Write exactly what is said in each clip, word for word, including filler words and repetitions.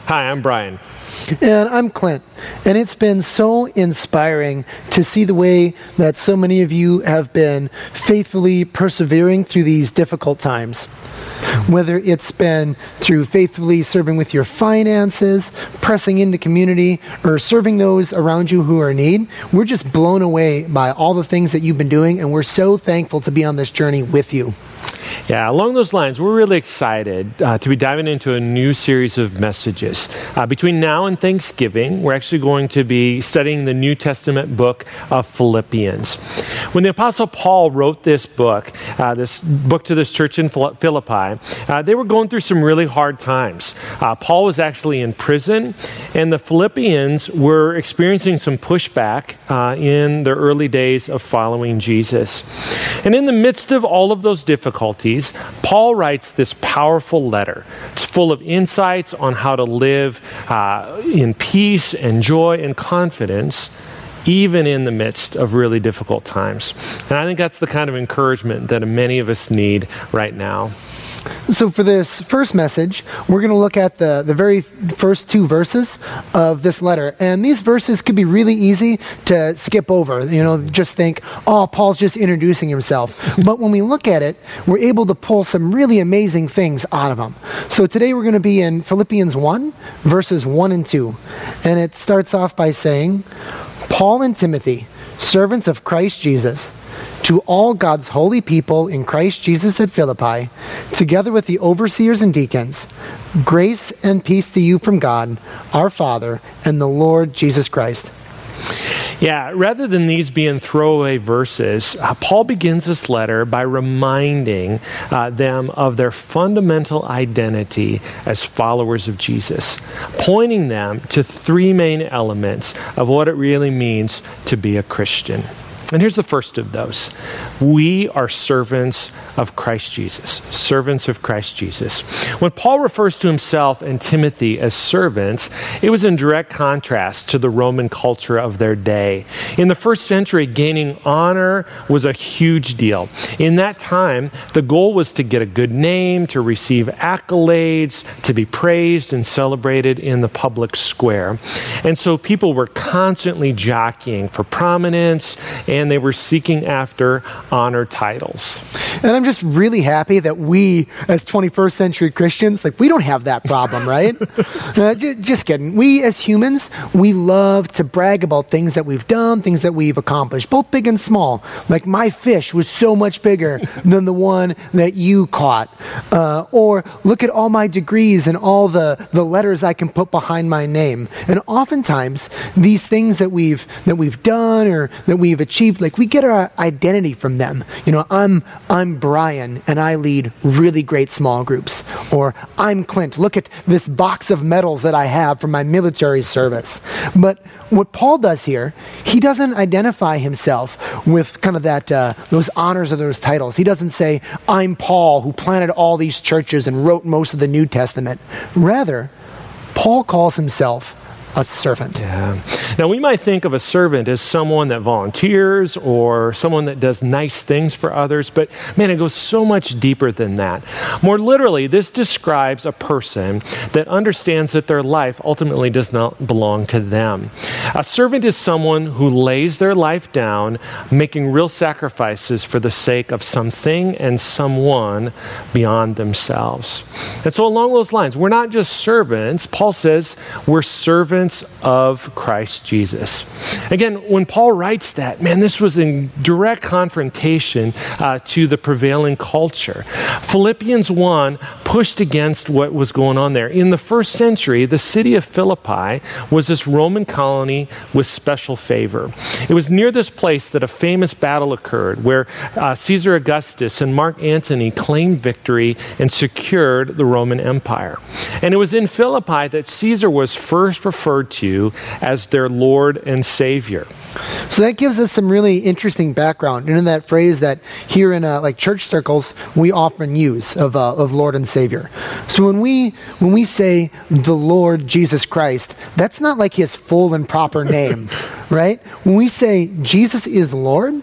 Hi, I'm Brian. And I'm Clint. And it's been so inspiring to see the way that so many of you have been faithfully persevering through these difficult times. Whether it's been through faithfully serving with your finances, pressing into community, or serving those around you who are in need, we're just blown away by all the things that you've been doing, and we're so thankful to be on this journey with you. Yeah, along those lines, we're really excited uh, to be diving into a new series of messages. Uh, between now and Thanksgiving, we're actually going to be studying the New Testament book of Philippians. When the Apostle Paul wrote this book, uh, this book to this church in Philippi, uh, they were going through some really hard times. Uh, Paul was actually in prison, and the Philippians were experiencing some pushback uh, in their early days of following Jesus. And in the midst of all of those difficulties, Paul writes this powerful letter. It's full of insights on how to live uh, in peace and joy and confidence, even in the midst of really difficult times. And I think that's the kind of encouragement that many of us need right now. So for this first message, we're going to look at the, the very first two verses of this letter. And these verses could be really easy to skip over. You know, just think, oh, Paul's just introducing himself. But when we look at it, we're able to pull some really amazing things out of them. So today we're going to be in Philippians one, verses one and two. And it starts off by saying, Paul and Timothy, servants of Christ Jesus, to all God's holy people in Christ Jesus at Philippi, together with the overseers and deacons, grace and peace to you from God, our Father, and the Lord Jesus Christ. Yeah, rather than these being throwaway verses, uh, Paul begins this letter by reminding uh, them of their fundamental identity as followers of Jesus, pointing them to three main elements of what it really means to be a Christian. And here's the first of those. We are servants of Christ Jesus. Servants of Christ Jesus. When Paul refers to himself and Timothy as servants, it was in direct contrast to the Roman culture of their day. In the first century, gaining honor was a huge deal. In that time, the goal was to get a good name, to receive accolades, to be praised and celebrated in the public square. And so people were constantly jockeying for prominence, and and they were seeking after honor titles. And I'm just really happy that we, as twenty-first century Christians, like we don't have that problem, right? uh, j- just kidding. We, as humans, we love to brag about things that we've done, things that we've accomplished, both big and small. Like my fish was so much bigger than the one that you caught. Uh, or look at all my degrees and all the, the letters I can put behind my name. And oftentimes, these things that we've that we've done or that we've achieved, like we get our identity from them. You know, I'm I'm Brian and I lead really great small groups. Or I'm Clint. Look at this box of medals that I have from my military service. But what Paul does here, he doesn't identify himself with kind of that uh, those honors or those titles. He doesn't say, I'm Paul who planted all these churches and wrote most of the New Testament. Rather, Paul calls himself a servant. Yeah. Now, we might think of a servant as someone that volunteers or someone that does nice things for others, but man, it goes so much deeper than that. More literally, this describes a person that understands that their life ultimately does not belong to them. A servant is someone who lays their life down, making real sacrifices for the sake of something and someone beyond themselves. And so along those lines, we're not just servants. Paul says we're servants of Christ Jesus. Again, when Paul writes that, man, this was in direct confrontation uh, to the prevailing culture. Philippians one pushed against what was going on there. In the first century, the city of Philippi was this Roman colony with special favor. It was near this place that a famous battle occurred where uh, Caesar Augustus and Mark Antony claimed victory and secured the Roman Empire. And it was in Philippi that Caesar was first referred to as their Lord and Savior. So that gives us some really interesting background. You know that phrase that here in uh, like church circles we often use of uh, of Lord and Savior. So when we when we say the Lord Jesus Christ, that's not like his full and proper name, right? When we say Jesus is Lord,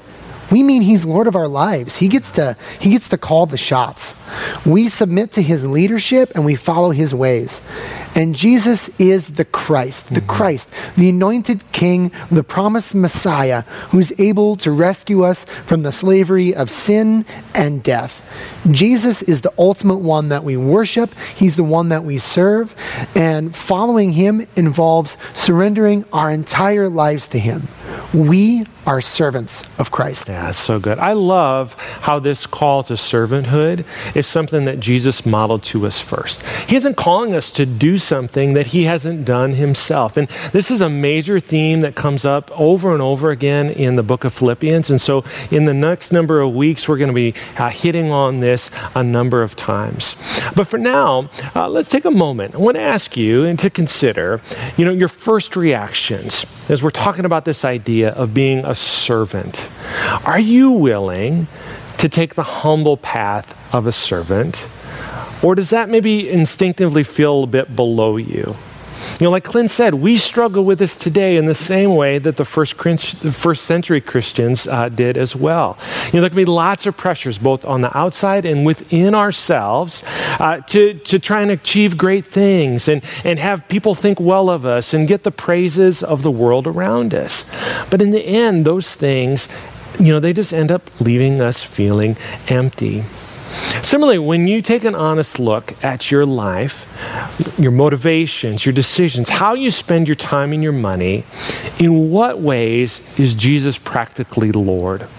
we mean he's Lord of our lives. He gets to, he gets to call the shots. We submit to his leadership and we follow his ways. And Jesus is the Christ, the mm-hmm. Christ, the anointed King, the promised Messiah, who's able to rescue us from the slavery of sin and death. Jesus is the ultimate one that we worship. He's the one that we serve. And following him involves surrendering our entire lives to him. We are servants of Christ. Yeah, that's so good. I love how this call to servanthood is something that Jesus modeled to us first. He isn't calling us to do something that he hasn't done himself. And this is a major theme that comes up over and over again in the book of Philippians. And so in the next number of weeks, we're going to be uh, hitting on this a number of times. But for now, uh, let's take a moment. I want to ask you and to consider, you know, your first reactions as we're talking about this idea of being a servant. Are you willing to take the humble path of a servant? Or does that maybe instinctively feel a bit below you? You know, like Clint said, we struggle with this today in the same way that the first, the first century Christians uh, did as well. You know, there can be lots of pressures both on the outside and within ourselves uh, to, to try and achieve great things and, and have people think well of us and get the praises of the world around us. But in the end, those things, you know, they just end up leaving us feeling empty. Similarly, when you take an honest look at your life, your motivations, your decisions, how you spend your time and your money, in what ways is Jesus practically Lord?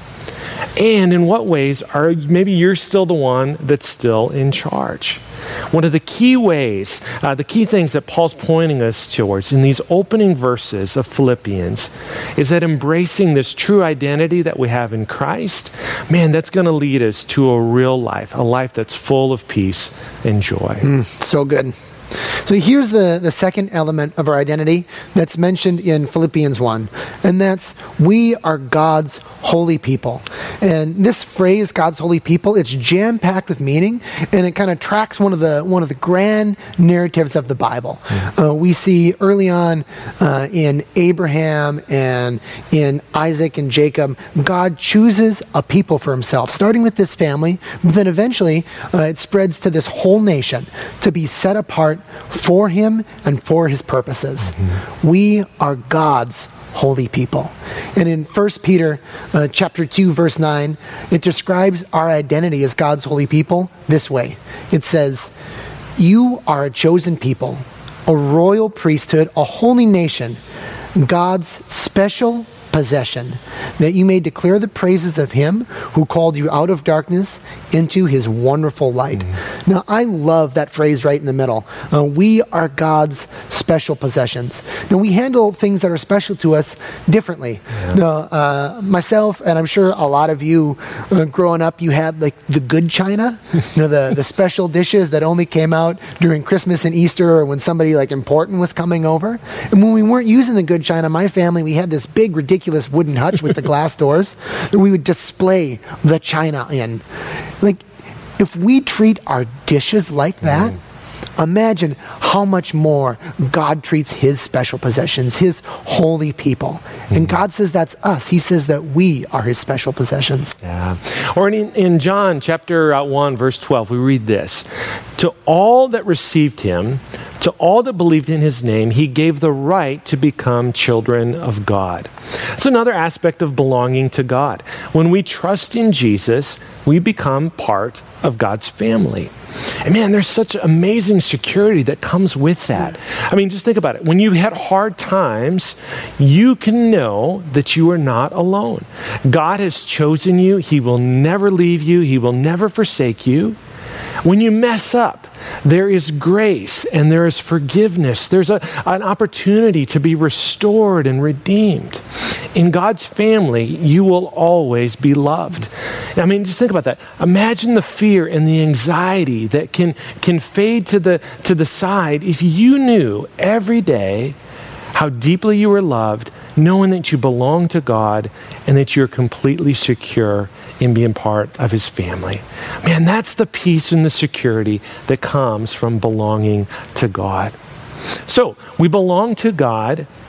And in what ways are maybe you're still the one that's still in charge? One of the key ways, uh, the key things that Paul's pointing us towards in these opening verses of Philippians is that embracing this true identity that we have in Christ, man, that's going to lead us to a real life, a life that's full of peace and joy. Mm, so good. So here's the, the second element of our identity that's mentioned in Philippians one, and that's we are God's holy people. And this phrase, God's holy people, it's jam-packed with meaning, and it kind of tracks one of the one of the grand narratives of the Bible. Mm-hmm. Uh, we see early on uh, in Abraham and in Isaac and Jacob, God chooses a people for himself, starting with this family, but then eventually uh, it spreads to this whole nation to be set apart for him and for his purposes. Mm-hmm. We are God's holy people. And in First Peter uh, chapter two, verse nine, it describes our identity as God's holy people this way. It says, "You are a chosen people, a royal priesthood, a holy nation, God's special possession, that you may declare the praises of him who called you out of darkness into his wonderful light." Mm. Now, I love that phrase right in the middle. Uh, we are God's special possessions. Now, we handle things that are special to us differently. Yeah. Now, uh, myself, and I'm sure a lot of you, uh, growing up, you had like the good china, you know, the, the special dishes that only came out during Christmas and Easter or when somebody like important was coming over. And when we weren't using the good china, my family, we had this big, ridiculous wooden hutch with the glass doors that we would display the china in. Like, if we treat our dishes like that, mm. imagine how much more God treats his special possessions, his holy people. Mm. And God says that's us. He says that we are his special possessions. Yeah. Or in, in John chapter uh, one, verse twelve, we read this: "To all that received him, to all that believed in his name, he gave the right to become children of God." It's another aspect of belonging to God. When we trust in Jesus, we become part of God's family. And man, there's such amazing security that comes with that. I mean, just think about it. When you had hard times, you can know that you are not alone. God has chosen you. He will never leave you. He will never forsake you. When you mess up, there is grace and there is forgiveness. There's a, an opportunity to be restored and redeemed. In God's family, you will always be loved. I mean, just think about that. Imagine the fear and the anxiety that can, can fade to the, to the side if you knew every day how deeply you were loved, knowing that you belong to God and that you're completely secure in being part of his family. Man, that's the peace and the security that comes from belonging to God. So we belong to God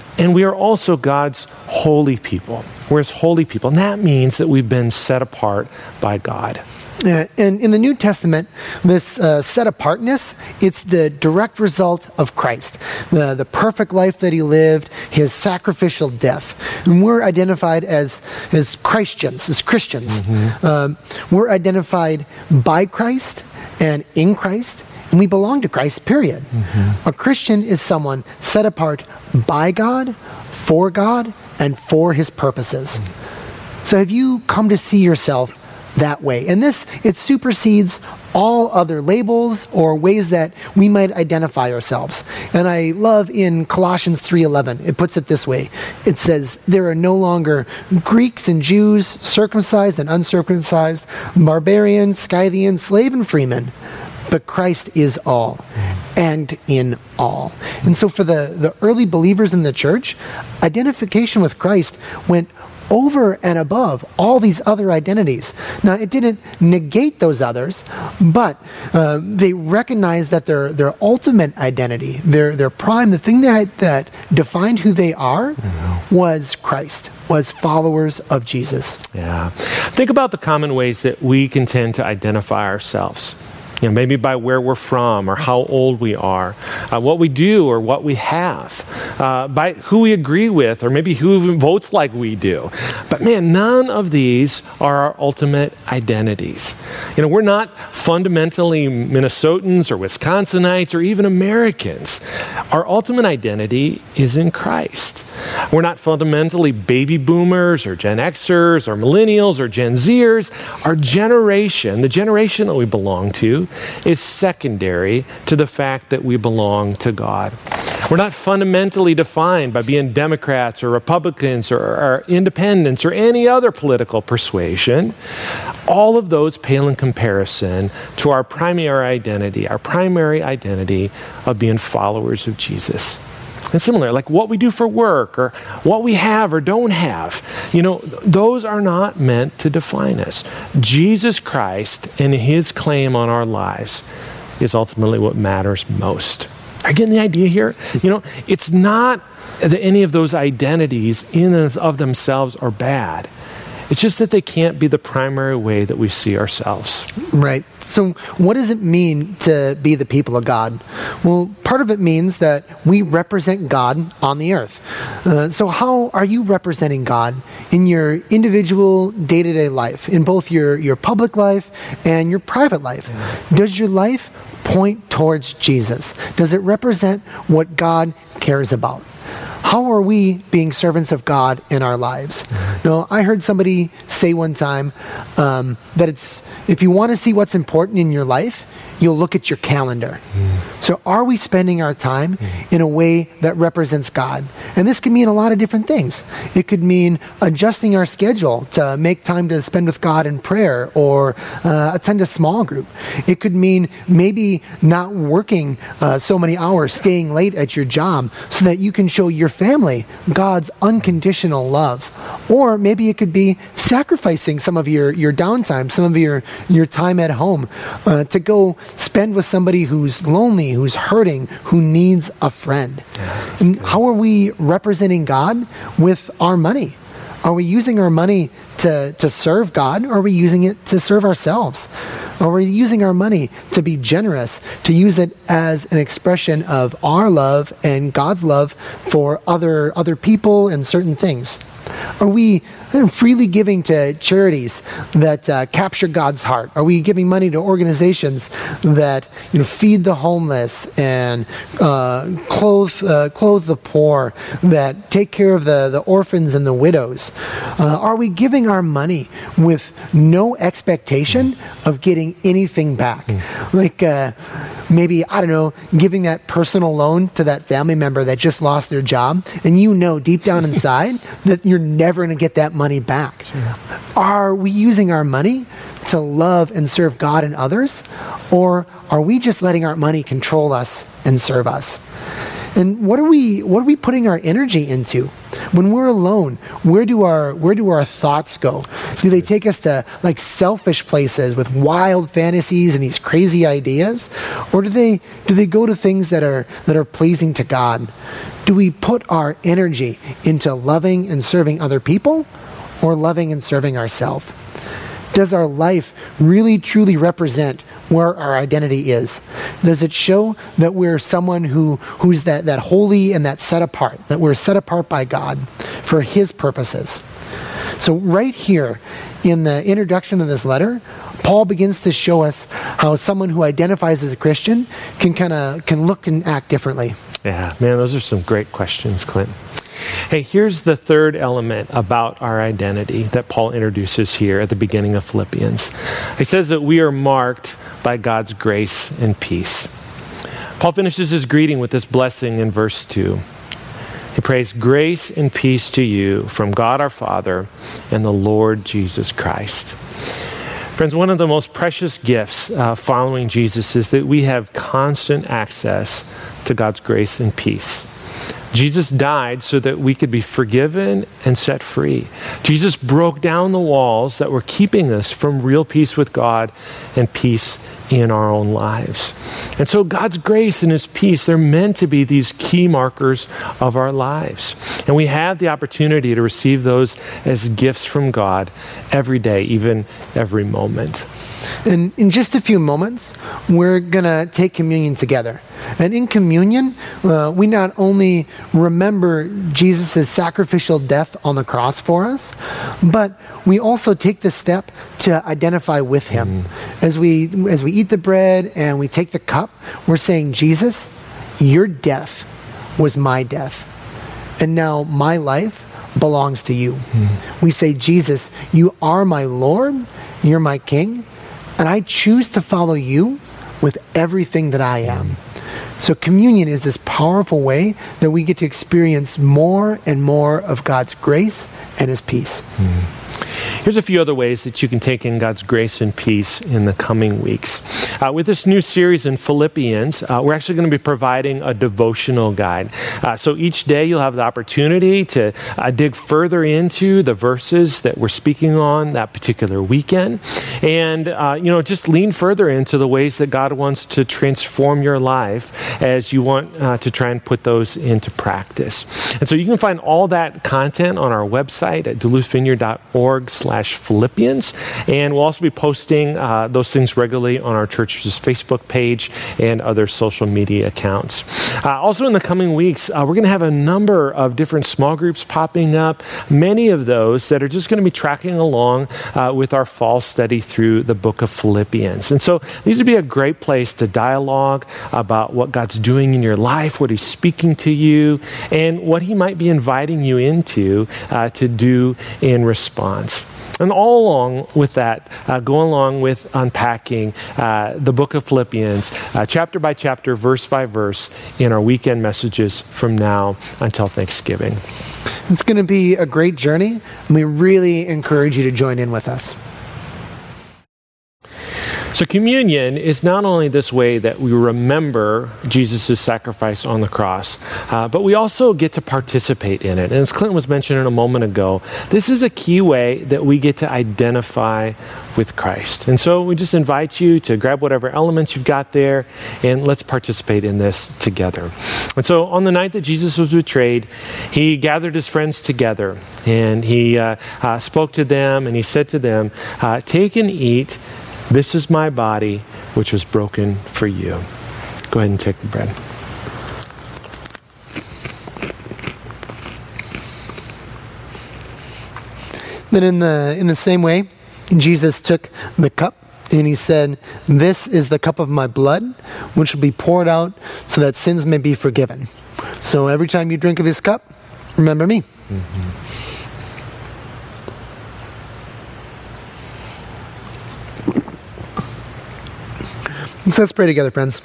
And we are also God's holy people. We're his holy people. And that means that we've been set apart by God. Yeah, and in the New Testament, this uh, set-apartness, it's the direct result of Christ, the, the perfect life that he lived, his sacrificial death. And we're identified as, as Christians, as Christians. Mm-hmm. Um, we're identified by Christ and in Christ, and we belong to Christ, period. Mm-hmm. A Christian is someone set apart by God, for God, and for his purposes. Mm-hmm. So have you come to see yourself that way? And this, it supersedes all other labels or ways that we might identify ourselves. And I love in Colossians three eleven, it puts it this way. It says, there are no longer Greeks and Jews, circumcised and uncircumcised, barbarian, Scythian, slave and freeman, but Christ is all and in all. And so for the, the early believers in the church, identification with Christ went over and above all these other identities. Now, it didn't negate those others, but uh, they recognized that their their ultimate identity, their their prime, the thing that that defined who they are, mm-hmm. was Christ, was followers of Jesus. Yeah. Think about the common ways that we can tend to identify ourselves. You know, maybe by where we're from or how old we are, uh, what we do or what we have, uh, by who we agree with, or maybe who votes like we do. But man, none of these are our ultimate identities. You know, we're not fundamentally Minnesotans or Wisconsinites or even Americans. Our ultimate identity is in Christ. We're not fundamentally baby boomers or Gen Xers or millennials or Gen Zers. Our generation, the generation that we belong to, is secondary to the fact that we belong to God. We're not fundamentally defined by being Democrats or Republicans or, or independents or any other political persuasion. All of those pale in comparison to our primary identity, our primary identity of being followers of Jesus. And similar, like what we do for work or what we have or don't have, you know, those are not meant to define us. Jesus Christ and his claim on our lives is ultimately what matters most. Are you getting the idea here? You know, it's not that any of those identities in and of themselves are bad. It's just that they can't be the primary way that we see ourselves. Right. So what does it mean to be the people of God? Well, part of it means that we represent God on the earth. Uh, so how are you representing God in your individual day-to-day life, in both your, your public life and your private life? Yeah. Does your life point towards Jesus? Does it represent what God cares about? How are we being servants of God in our lives? Mm-hmm. You know, I heard somebody say one time um, that it's if you want to see what's important in your life, you'll look at your calendar. Mm. So are we spending our time mm. in a way that represents God? And this can mean a lot of different things. It could mean adjusting our schedule to make time to spend with God in prayer or uh, attend a small group. It could mean maybe not working uh, so many hours, staying late at your job so that you can show your family God's unconditional love. Or maybe it could be sacrificing some of your, your downtime, some of your, your time at home uh, to go spend with somebody who's lonely, who's hurting, who needs a friend. Yeah, and good. How are we representing God with our money? Are we using our money to, to serve God, or are we using it to serve ourselves? Are we using our money to be generous, to use it as an expression of our love and God's love for other, other people and certain things? Are we freely giving to charities that uh, capture God's heart? Are we giving money to organizations that, you know, feed the homeless and uh, clothe uh, clothe the poor, that take care of the, the orphans and the widows? Uh, are we giving our money with no expectation of getting anything back? Mm. Like uh, maybe, I don't know, giving that personal loan to that family member that just lost their job, and you know deep down inside that you're never going to get that money back. Sure. Are we using our money to love and serve God and others? Or are we just letting our money control us and serve us? And what are we what are we putting our energy into? When we're alone, where do our where do our thoughts go? Do they take us to like selfish places with wild fantasies and these crazy ideas? Or do they do they go to things that are that are pleasing to God? Do we put our energy into loving and serving other people or loving and serving ourselves? Does our life really truly represent where our identity is? Does it show that we're someone who who's that, that holy and that set apart, that we're set apart by God for his purposes? So right here in the introduction of this letter, Paul begins to show us how someone who identifies as a Christian can kind of can look and act differently. Yeah, man, those are some great questions, Clint. Hey, here's the third element about our identity that Paul introduces here at the beginning of Philippians. He says that we are marked by God's grace and peace. Paul finishes his greeting with this blessing in verse two. He prays, grace and peace to you from God our Father and the Lord Jesus Christ. Friends, one of the most precious gifts uh, following Jesus is that we have constant access to God's grace and peace. Jesus died so that we could be forgiven and set free. Jesus broke down the walls that were keeping us from real peace with God and peace in our own lives. And so God's grace and his peace, they're meant to be these key markers of our lives. And we have the opportunity to receive those as gifts from God every day, even every moment. And in just a few moments, we're going to take communion together. And in communion, uh, we not only remember Jesus' sacrificial death on the cross for us, but we also take the step to identify with him. Mm. As we as we eat the bread and we take the cup, we're saying, Jesus, your death was my death. And now my life belongs to you. Mm. We say, Jesus, you are my Lord, you're my King, and I choose to follow you with everything that I am. So communion is this powerful way that we get to experience more and more of God's grace and his peace. Mm. Here's a few other ways that you can take in God's grace and peace in the coming weeks. Uh, with this new series in Philippians, uh, we're actually going to be providing a devotional guide. Uh, so each day you'll have the opportunity to uh, dig further into the verses that we're speaking on that particular weekend. And, uh, you know, just lean further into the ways that God wants to transform your life as you want uh, to try and put those into practice. And so you can find all that content on our website at duluth vineyard dot org slash Philippians. And we'll also be posting uh, those things regularly on our church's Facebook page and other social media accounts. Uh, also in the coming weeks, uh, we're going to have a number of different small groups popping up, many of those that are just going to be tracking along uh, with our fall study through the book of Philippians. And so these would be a great place to dialogue about what God's doing in your life, what he's speaking to you, and what he might be inviting you into uh, to do in response. And all along with that, uh, go along with unpacking uh, the book of Philippians, uh, chapter by chapter, verse by verse, in our weekend messages from now until Thanksgiving. It's going to be a great journey, and we really encourage you to join in with us. So communion is not only this way that we remember Jesus' sacrifice on the cross, uh, but we also get to participate in it. And as Clinton was mentioning a moment ago, this is a key way that we get to identify with Christ. And so we just invite you to grab whatever elements you've got there, and let's participate in this together. And so on the night that Jesus was betrayed, he gathered his friends together, and he uh, uh, spoke to them, and he said to them, uh, take and eat. This is my body, which was broken for you. Go ahead and take the bread. Then in the in the same way, Jesus took the cup and he said, this is the cup of my blood, which will be poured out so that sins may be forgiven. So every time you drink of this cup, remember me. Mm-hmm. So let's pray together, friends.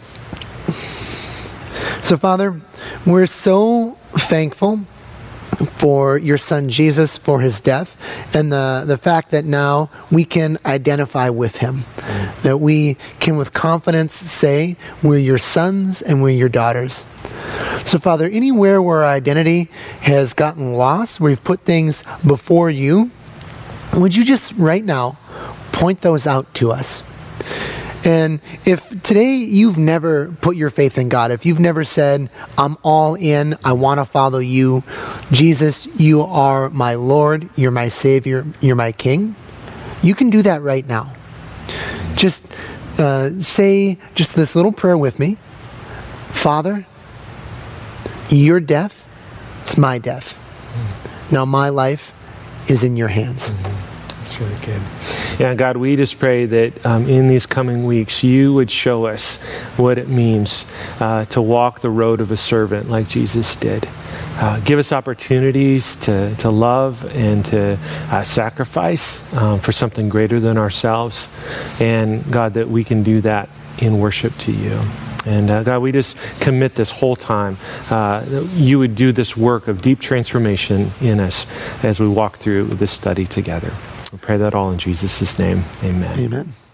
So, Father, we're so thankful for your son Jesus, for his death, and the, the fact that now we can identify with him. Mm. That we can with confidence say we're your sons and we're your daughters. So, Father, anywhere where our identity has gotten lost, where we've put things before you, would you just right now point those out to us? And if today you've never put your faith in God, if you've never said, I'm all in, I want to follow you, Jesus, you are my Lord, you're my Savior, you're my King, you can do that right now. Just uh, say just this little prayer with me. Father, your death is my death. Now my life is in your hands. That's really good. Yeah, God, we just pray that um, in these coming weeks, you would show us what it means uh, to walk the road of a servant like Jesus did. Uh, give us opportunities to, to love and to uh, sacrifice um, for something greater than ourselves. And God, that we can do that in worship to you. And uh, God, we just commit this whole time. Uh, you would do this work of deep transformation in us as we walk through this study together. We pray that all in Jesus' name. Amen. Amen.